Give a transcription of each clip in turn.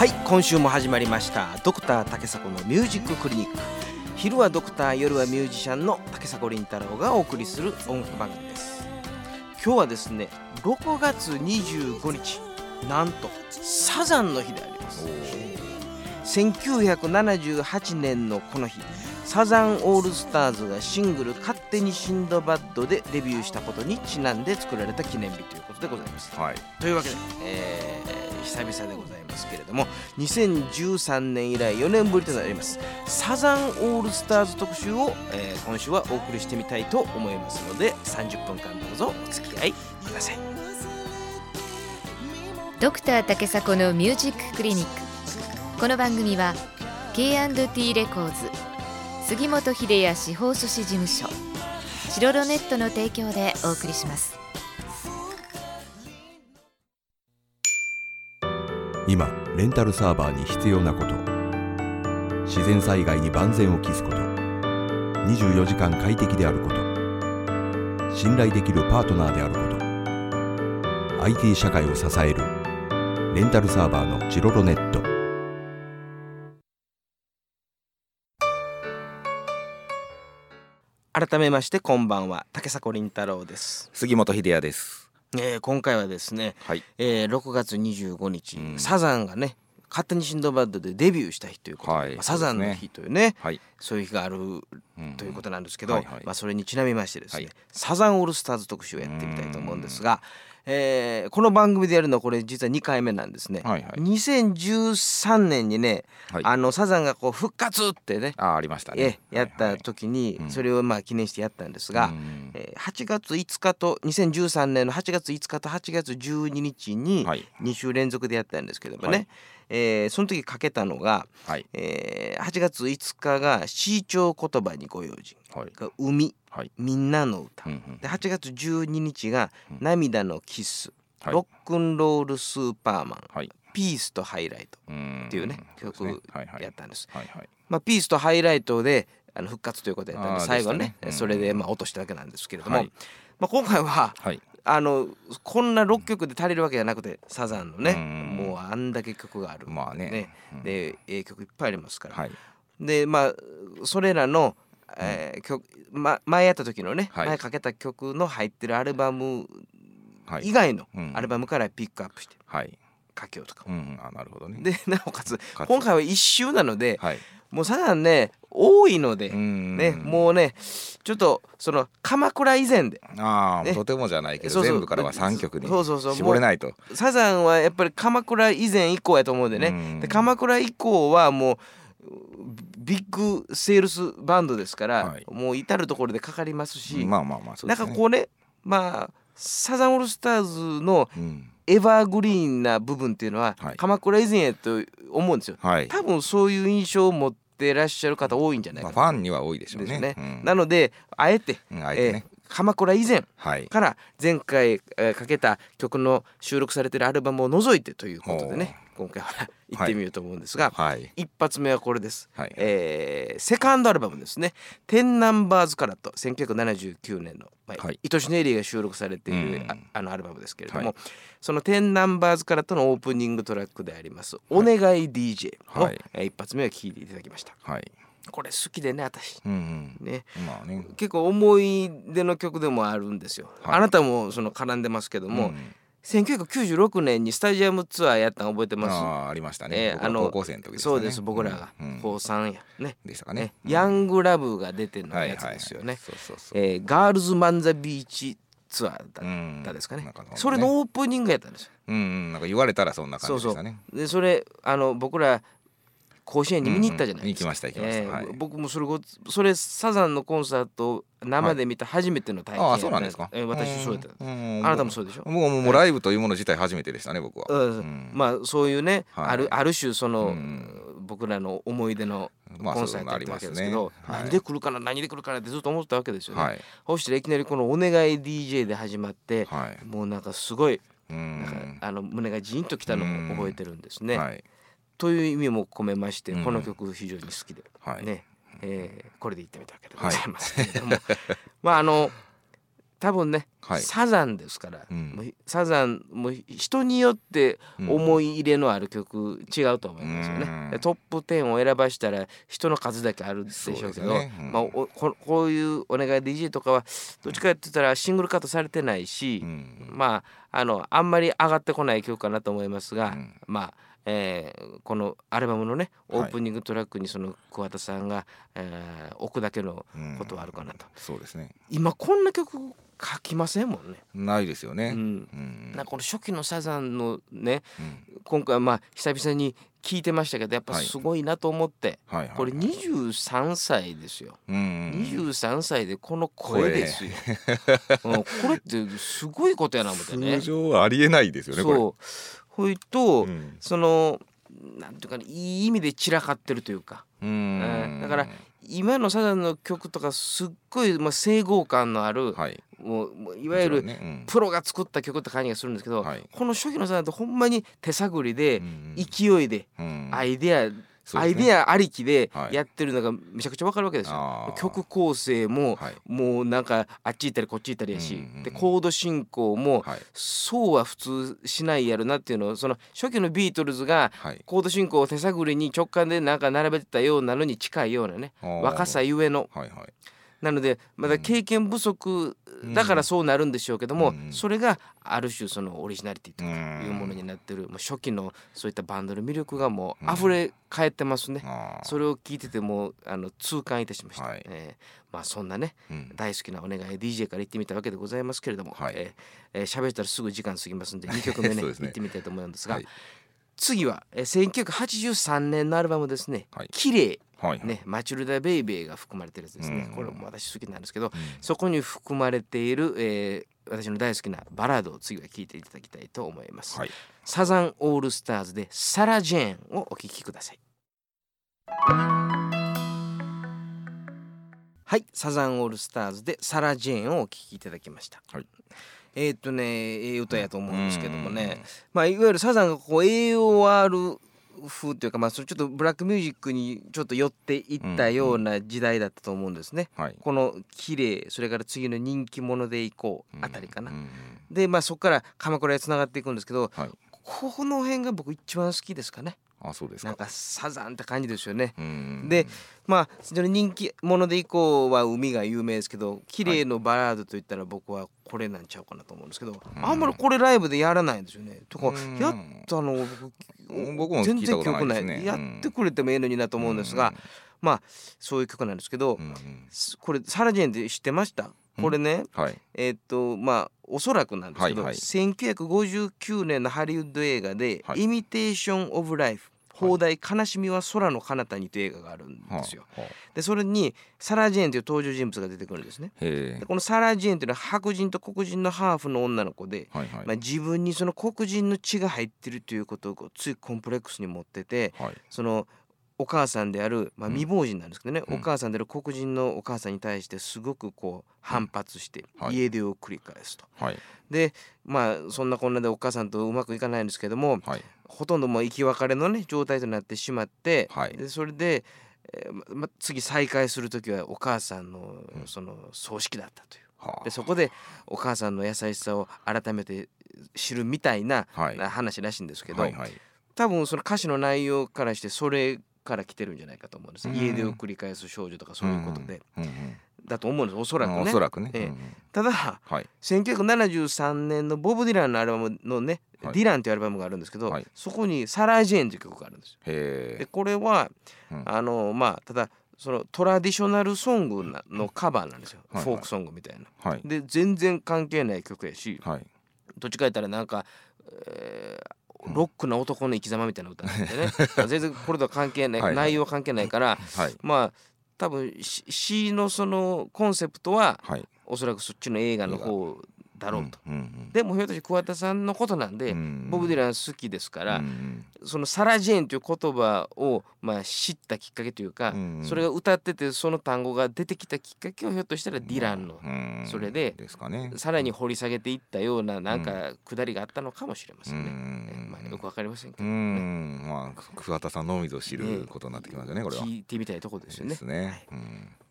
はい、今週も始まりましたドクター竹迫のミュージッククリニック。昼はドクター、夜はミュージシャンの竹迫倫太郎がお送りする音楽番組です。今日はですね、6月25日、なんとサザンの日であります。1978年のこの日、サザンオールスターズがシングル勝手にシンドバッドでデビューしたことにちなんで作られた記念日ということでございます、はい、というわけで、久々でございますけれども、2013年以来4年ぶりとなりますサザンオールスターズ特集を、今週はお送りしてみたいと思いますので、30分間どうぞお付き合いください。 ドクター竹迫のミュージッククリニック。この番組は K&T レコーズ、杉本秀哉司法書士事務所、チロロネットの提供でお送りします。 今レンタルサーバーに必要なこと、自然災害に万全を期すこと、24時間快適であること、信頼できるパートナーであること、 IT 社会を支えるレンタルサーバーのチロロネット。 改めましてこんばんは、竹迫倫太郎です。 杉本秀哉です。 今回はですね、はい、6月25日、サザンがね勝手にシンドバッドでデビューした日ということで、はい、サザンの日というね、はい、そういう日があるということなんですけど、それにちなみましてですね、はい、サザンオールスターズ特集をやってみたいと思うんですが、この番組でやるのはこれ実は2回目なんですね、はいはい、2013年にね、はい、サザンがこう復活ってね ありましたね、やった時にそれをまあ記念してやったんですが、8月5日と2013年の8月5日と8月12日に2週連続でやったんですけどもね、はい、その時かけたのが、はい、8月5日がシーチョー言葉にご用心、はい、海、はい、みんなの歌、で8月12日が涙のキス、はい、ロックンロールスーパーマン、はい、ピースとハイライトっていうね曲やったんです。まあ、ピースとハイライトで復活ということやったんで、最後ねそれでまあ落としたわけなんですけれども、はい、まあ、今回は、はい、こんな6曲で足りるわけじゃなくて、サザンのね、もうあんだけ曲がある、まあね、で曲いっぱいありますから、はい、でまあそれらの、曲、前やった時のね、はい、前かけた曲の入ってるアルバム以外のアルバムからピックアップして、はい、かけようとか、なるほどね。でなおかつ今回は1週なので、はい、もうサザンね多いのでね、もうねちょっとその鎌倉以前で、 ね、とてもじゃないけど全部からは3曲に絞れないと。 サザンはやっぱり鎌倉以前以降やと思うんでね、で鎌倉以降はもうビッグセールスバンドですから、はい、もう至る所でかかりますし、なんかこうね、まあサザンオールスターズのエバーグリーンな部分っていうのは、はい、鎌倉以前やと思うんですよ、はい、多分そういう印象を持っていらっしゃる方多いんじゃないかな、 ファンには多いでしょうね。 なのであえて、鎌倉以前から前回、かけた曲の収録されているアルバムを除いてということでね、今回は行ってみようと思うんですが、はい、一発目はこれです、はい、セカンドアルバムですね、10ナンバーズからと1979年の、はい、愛しネイリーが収録されているアルバムですけれども、はい、その10ナンバーズからとのオープニングトラックであります「お願い DJ を」一発目は聴いていただきました。はい、これ好きでね私、ね、まあね、結構思い出の曲でもあるんですよ、はい、あなたもその絡んでますけども、1996年にスタジアムツアーやったの覚えてます？ ありましたね、高校生の時ですね。そうです、僕らが高3やねでしたかね、ヤングラブが出てのやつですよね。ガールズマンザビーチツアーだったですかね、それのオープニングやったんですよ。なんか言われたらそんな感じでしたね。 でそれ僕ら甲子園に見に行ったじゃないですか。 行きました、はい、 僕もそれサザンのコンサートを生で見た初めての体験、 はい、そうなんですか。 私そうやった。あなたもそうでしょ。 もうライブというもの自体初めてでしたね僕は。 まあそういうね、ある種その僕らの思い出のコンサートだったわけですけど、何で来るかなってずっと思ったわけですよね。そしていきなりこの「お願い DJ」で始まって、もうなんかすごいなんか胸がジーンときたのを覚えてるんですね。という意味も込めまして、この曲非常に好きで、ね、これで言ってみたわけでございますけれども、まあ多分ね、はい、サザンですから、もうサザンもう人によって思い入れのある曲違うと思いますよね。トップ10を選ばしたら人の数だけあるでしょうけど、まあ、こういうお願い DJ とかはどっちかって言ったらシングルカットされてないし、まああんまり上がってこない曲かなと思いますが、まあこのアルバムのねオープニングトラックにその桑田さんが、置くだけのことはあるかなと。 そうですね。 今こんな曲書きませんもんね。 ないですよね。 なんかこの初期のサザンのね、今回まあ久々に聞いてましたけどやっぱすごいなと思って、これ23歳ですよ。23歳でこの声ですよ。これってすごいことやな思ってね。 通常はありえないですよね。 そう。ほいと、そのなんていうかね、いい意味で散らかってるというか、だから今のサザンの曲とかすっごい、整合感のある、もういわゆるプロが作った曲って感じがするんですけど、この初期のサザンってほんまに手探りで、勢いで、アイデアありきでやってるのがめちゃくちゃわかるわけですよ。曲構成も、もうなんかあっち行ったりこっち行ったりやし、でコード進行も、そうは普通しないやるなっていうのをその初期のビートルズがコード進行を手探りに直感でなんか並べてたようなのに近いようなね、若さゆえの。なのでまだ経験不足だからそうなるんでしょうけども、それがある種そのオリジナリティというものになってる、初期のそういったバンドの魅力がもう溢れ返ってますね。それを聞いてても痛感いたしました。まあそんなね、大好きなお願い DJ から言ってみたわけでございますけれども、喋ったらすぐ時間過ぎますんで2曲目ね言ってみたいと思うんですが、次は1983年のアルバムですね、綺麗ね、マチルダ・ベイベーが含まれてるやつですね。これも私好きなんですけど、そこに含まれている、私の大好きなバラードを次は聴いていただきたいと思います。サザンオールスターズでサラ・ジェーンをお聴きください。はい、サザンオールスターズでサラ・ジェーンをお聴きいただきました。歌やと思うんですけどもね、いわゆるサザンがこう AOR 風というか、それちょっとブラックミュージックにちょっと寄っていったような時代だったと思うんですね。この綺麗、それから次の人気者でいこうあたりかな。でそこから鎌倉へつながっていくんですけど、この辺が僕一番好きですかね。 そうですか。 なんかサザンって感じですよね。で非常に人気者で以降は海が有名ですけど、綺麗のバラードといったら僕はこれなんちゃうかなと思うんですけど、あんまりこれライブでやらないんですよね。とかやったの僕も聞いたことないですね。 やってくれてもええのになと思うんですが、そういう曲なんですけど、これサラ・ジェーンって知ってました？これね、おそらくなんですけど、1959年のハリウッド映画でイミテーション・オブ・ライフ、放題悲しみは空の彼方にという映画があるんですよ。でそれにサラ・ジェーンという登場人物が出てくるんですね。でこのサラ・ジェーンというのは白人と黒人のハーフの女の子で、自分にその黒人の血が入ってるということをついコンプレックスに持ってて、そのお母さんである、未亡人なんですけどね、お母さんである黒人のお母さんに対してすごくこう反発して家出を繰り返すと。でそんなこんなでお母さんとうまくいかないんですけども、ほとんどもう生き別れのね状態となってしまって、でそれで、次再会する時はお母さんのその葬式だったという。でそこでお母さんの優しさを改めて知るみたいな話らしいんですけど、多分その歌詞の内容からしてそれから来てるんじゃないかと思うんです。家出を繰り返す少女とかそういうことで、だと思うんです、おそらくね。ただ、1973年のボブ・ディランのアルバムのね、ディランというアルバムがあるんですけど、そこにサラ・ジェーンという曲があるんですよ。でこれは、ただそのトラディショナルソングのカバーなんですよ、フォークソングみたいな。で全然関係ない曲やし、どっちか言ったらなんか、ロックな男の生き様みたいな歌なんでね全然これとは関係ない内容は関係ないから、多分詩のそのコンセプトは、おそらくそっちの映画の方だろうと。でもひょっとして桑田さんのことなんで、ボブ・ディラン好きですから、そのサラ・ジェーンという言葉を知ったきっかけというか、それが歌っててその単語が出てきたきっかけはひょっとしたらディランのそれでさらに掘り下げていったようななんか下りがあったのかもしれませんね。よくわかりませんけどね。 桑田さんのみぞ知ることになってきますよね。これは聞いてみたいところですよね。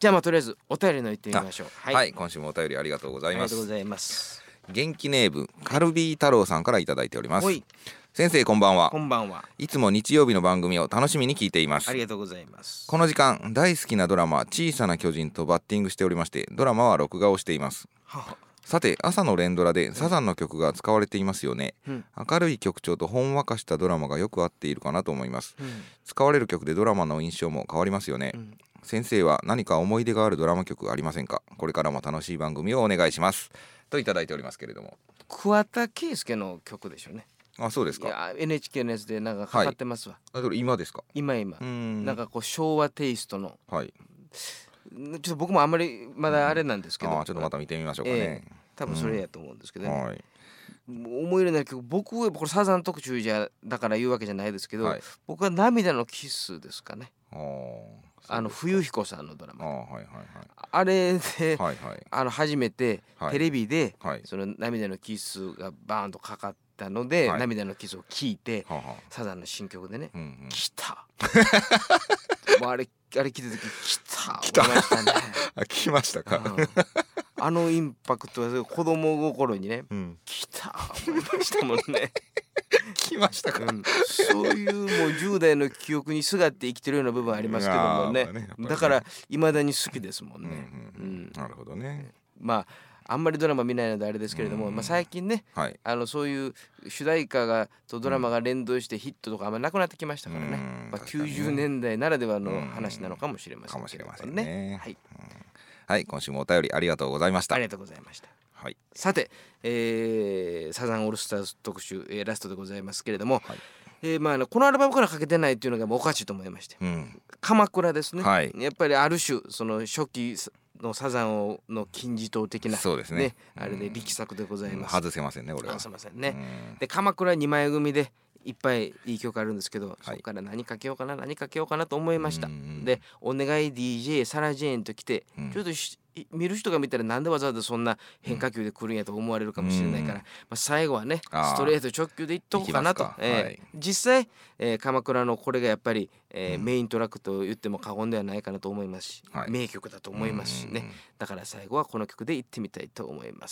じゃあとりあえずお便りの言ってみましょう。 はい、今週もお便りありがとうございます。 ありがとうございます。 元気ネーブカルビー太郎さんからいただいております。先生こんばんは。 こんばんは。 いつも日曜日の番組を楽しみに聞いています。 ありがとうございます。 この時間大好きなドラマ小さな巨人とバッティングしておりまして、ドラマは録画をしています。さて朝の連ドラでサザンの曲が使われていますよね、明るい曲調とほんわかしたドラマがよく合っているかなと思います、使われる曲でドラマの印象も変わりますよね、先生は何か思い出があるドラマ曲ありませんか？これからも楽しい番組をお願いしますといただいておりますけれども、 桑田佳祐の曲でしょうね。 あ、そうですか。 いや NHK のやつでなんかかかってますわ、 それ今ですか？ 今なんかこう昭和テイストの、ちょっと僕もあんまりまだあれなんですけど、 ちょっとまた見てみましょうかね、 多分それやと思うんですけど、思い入れない曲、僕はこれサザン特集だから言うわけじゃないですけど、僕は涙のキスですかね。冬彦さんのドラマ、あれで初めてテレビでその涙のキスがバーンとかかったので、涙のキスを聞いてサザンの新曲でね、来たもうあれ聞いた時来た思いましたね。 来ましたか。 あのインパクトは子供心にね、来た思いましたもんね。 来ましたか、 そういうもう10代の記憶にすがって生きてるような部分ありますけどもね、だから未だに好きですもんね。 なるほどね。 あんまりドラマ見ないのであれですけれども、最近ね、そういう主題歌とドラマが連動してヒットとかあんまりなくなってきましたからね、90年代ならではの話なのかもしれませんね。 はい、今週もお便りありがとうございました。 ありがとうございました。さて、サザンオールスターズ特集、ラストでございますけれども、このアルバムからかけてないっていうのがもうおかしいと思いまして、鎌倉ですね、やっぱりある種その初期のサザンの金字塔的な、あれで力作でございます。 外せませんね、俺は。 外せませんね。で鎌倉2枚組でいっぱいいい曲あるんですけど、そこから何かけようかなと思いました。でお願い DJ サラ・ジェーンと来て、ちょっと見る人が見たらなんでわざわざそんな変化球で来るんやと思われるかもしれないから、最後はねストレート直球でいっとこうかなと。実際、鎌倉のこれがやっぱり、メイントラックと言っても過言ではないかなと思いますし、名曲だと思いますしね、だから最後はこの曲でいってみたいと思います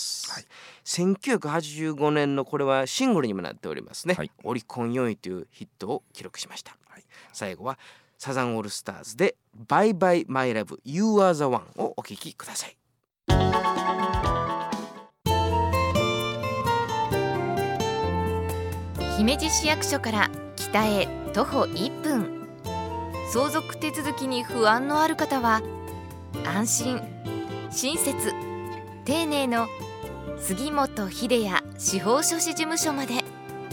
。1985年のこれはシングルにもなっておりますね、オリコン4位というヒットを記録しました。最後はサザンオールスターズでバイバイマイラブ You are the one をお聴きください。 姫路市役所から北へ徒歩1分、相続手続きに不安のある方は安心親切丁寧の杉本秀也司法書士事務所まで。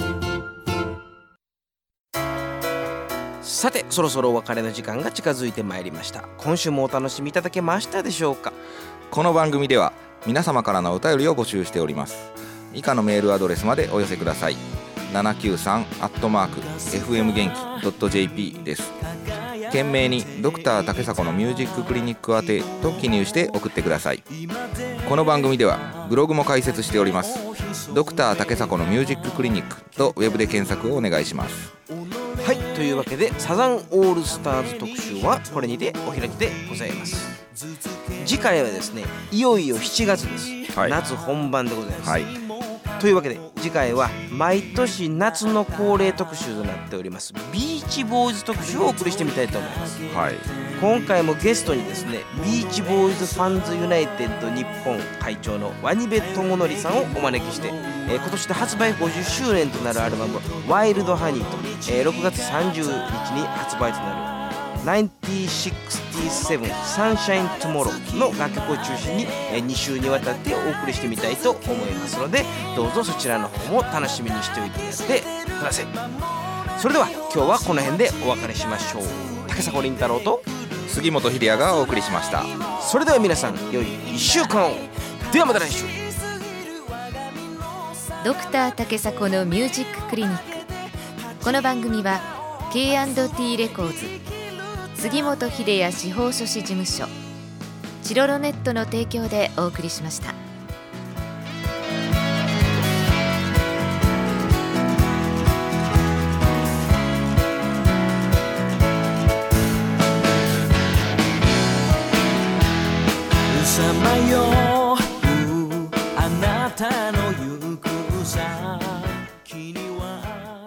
さてそろそろお別れの時間が近づいてまいりました。今週もお楽しみいただけましたでしょうか？ この番組では皆様からのお便りを募集しております。以下のメールアドレスまでお寄せください。793@fm元気 .jp です。懸命にドクター竹迫のミュージッククリニック宛てと記入して送ってください。この番組ではブログも開設しております。ドクター竹迫のミュージッククリニックとウェブで検索をお願いします。 はい、というわけでサザンオールスターズ特集はこれにてお開きでございます。次回はですね、いよいよ7月です、夏本番でございます、というわけで次回は毎年夏の恒例特集となっておりますビーチボーイズ特集をお送りしてみたいと思います、今回もゲストにですね、ビーチボーイズファンズユナイテッド日本会長のワニベ智則さんをお招きして、今年で発売50周年となるアルバムワイルドハニーと、6月30日に発売となる1967サンシャイントゥモローの楽曲を中心に2週にわたってお送りしてみたいと思いますので、どうぞそちらの方も楽しみにしておいてやってください。それでは今日はこの辺でお別れしましょう。竹迫倫太郎と杉本秀也がお送りしました。 それでは皆さん良い1週間を。ではまた来週。 ドクター竹迫のミュージッククリニック。この番組は K&T レコーズ、杉本秀也司法書士事務所、チロロネットの提供でお送りしました。 さまようあなたの行く先には